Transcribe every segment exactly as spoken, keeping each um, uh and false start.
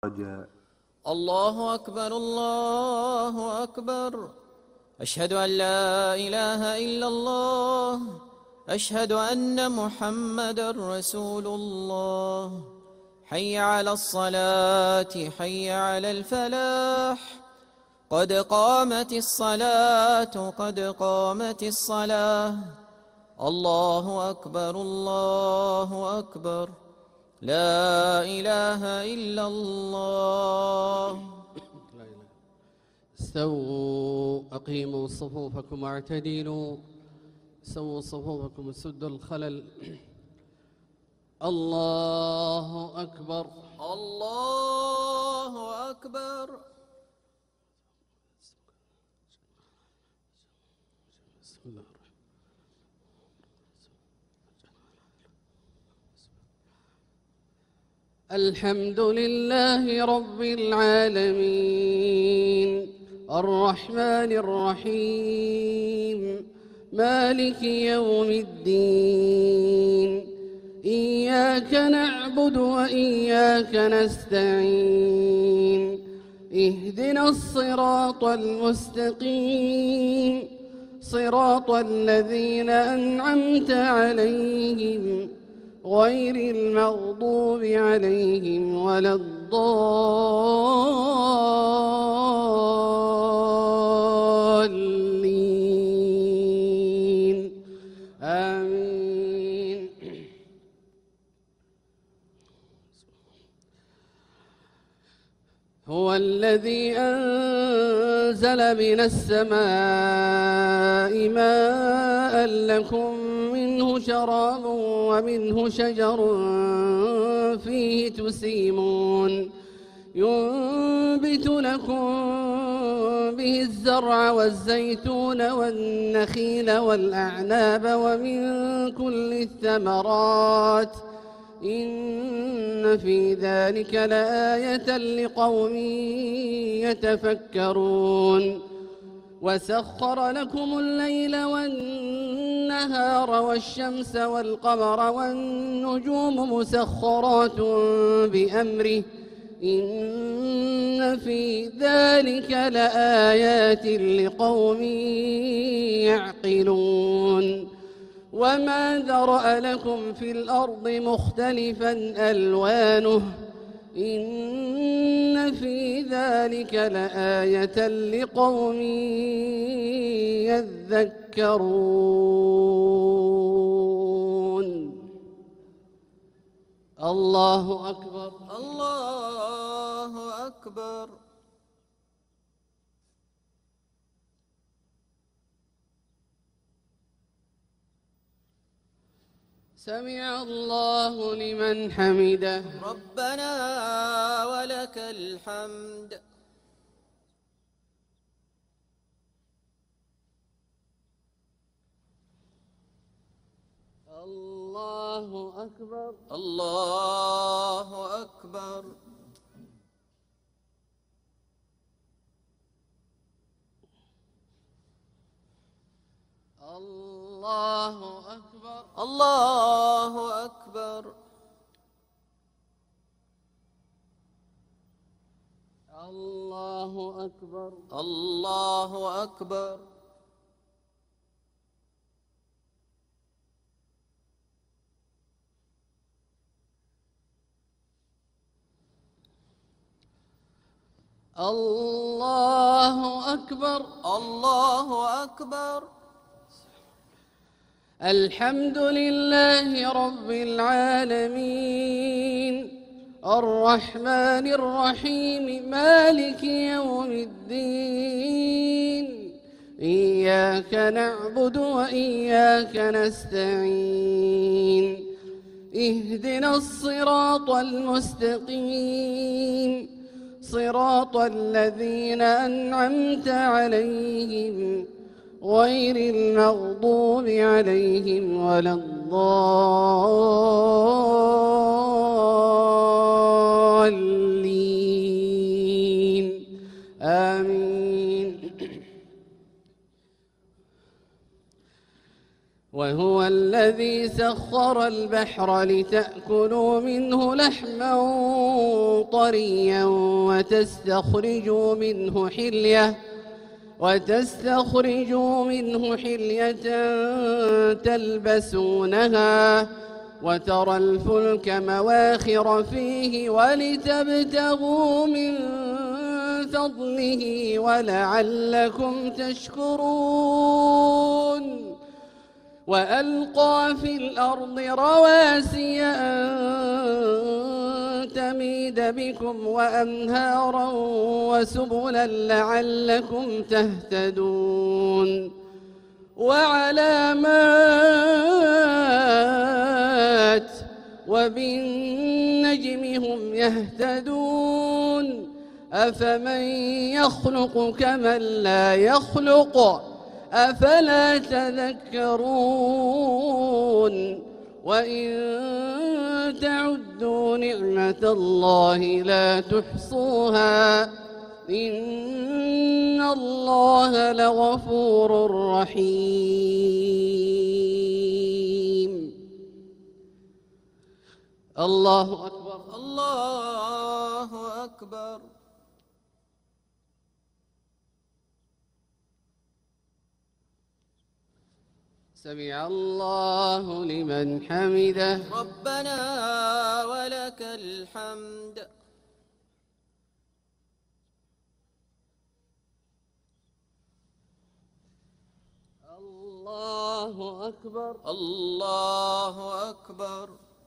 رجاء. الله أكبر الله أكبر. أشهد أن لا إله إلا الله. أشهد أن محمدًا رسول الله. حي على الصلاة حي على الفلاح. قد قامت الصلاة قد قامت الصلاة. الله أكبر الله أكبر. لا إله إلا الله. استووا أقيموا صفوفكم واعتدلوا. سووا صفوفكم سدوا الخلل. الله أكبر الله أكبر. بسم الله. الحمد لله رب العالمين الرحمن الرحيم مالك يوم الدين. إياك نعبد وإياك نستعين. اهدنا الصراط المستقيم صراط الذين أنعمت عليهم غير المغضوب عليهم ولا الضالين. آمين. هو الذي أنزل من السماء ماء لكم منه شراب ومنه شجر فيه تسيمون ينبت لكم به الزرع والزيتون والنخيل والأعناب ومن كل الثمرات إن في ذلك لآية لقوم يتفكرون. وسخر لكم الليل والنهار والشمس والقمر والنجوم مسخرات بأمره إن في ذلك لآيات لقوم يعقلون. وما ذرأ لكم في الأرض مختلفا ألوانه إن في ذلك لآية لقوم يذكرون. الله أكبر الله أكبر. سمع الله لمن حمده. ربنا ولك الحمد. الله أكبر الله أكبر. الله أكبر الله أكبر. الله أكبر الله أكبر. الله أكبر الله أكبر. الحمد لله رب العالمين الرحمن الرحيم مالك يوم الدين. إياك نعبد وإياك نستعين. اهدنا الصراط المستقيم صراط الذين أنعمت عليهم غير المغضوب عليهم ولا الضالين. آمين. وهو الذي سخر البحر لتأكلوا منه لحما طريا وتستخرجوا منه حلية وتستخرجوا منه حلية تلبسونها وترى الفلك مواخر فيه ولتبتغوا من فضله ولعلكم تشكرون وألقى في الأرض رواسي أن تميد بكم وأنهارا وسبلا لعلكم تهتدون وعلامات وبالنجم هم يهتدون أفمن يخلق كمن لا يخلق أفلا تذكرون وإن تعدوا نعمة الله لا تحصوها إن الله لغفور رحيم. الله أكبر. الله أكبر. سمع الله لمن حمده. ربنا ولك الحمد. الله أكبر. الله أكبر.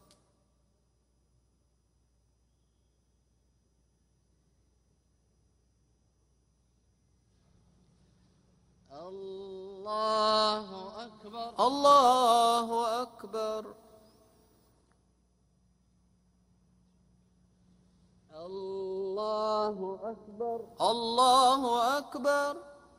الله أكبر. الله أكبر. الله أكبر. الله أكبر.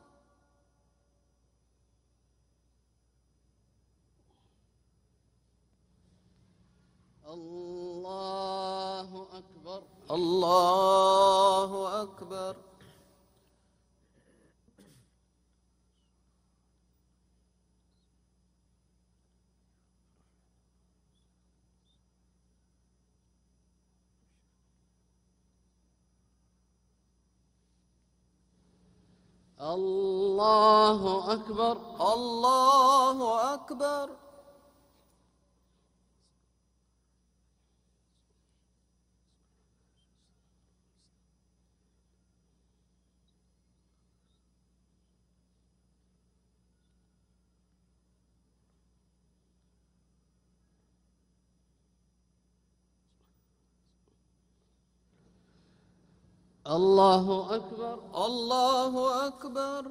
الله أكبر. الله أكبر. الله أكبر. الله أكبر. الله أكبر. الله أكبر.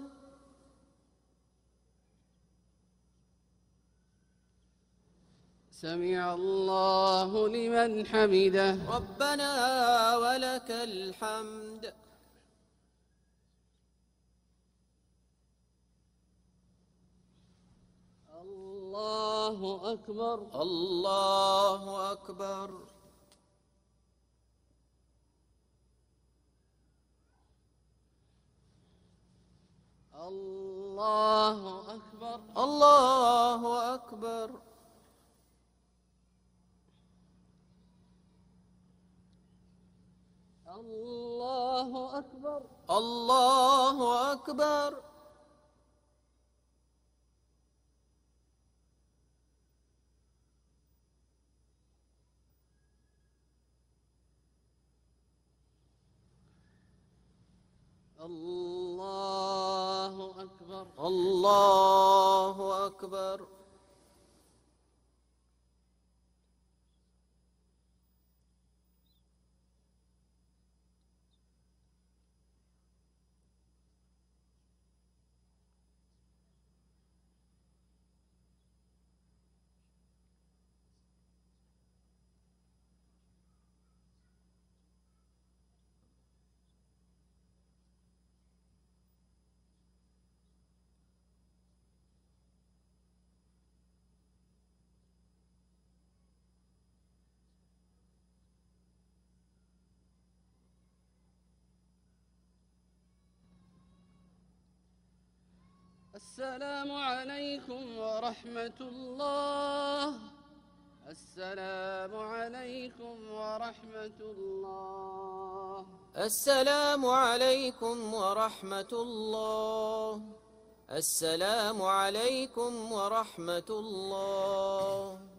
سمع الله لمن حمده. ربنا ولك الحمد. الله أكبر. الله أكبر. الله أكبر. الله أكبر. الله أكبر. الله أكبر. الله أكبر. الله أكبر. السلام عليكم ورحمة الله. السلام عليكم ورحمة الله. السلام عليكم ورحمة الله. السلام عليكم ورحمة الله.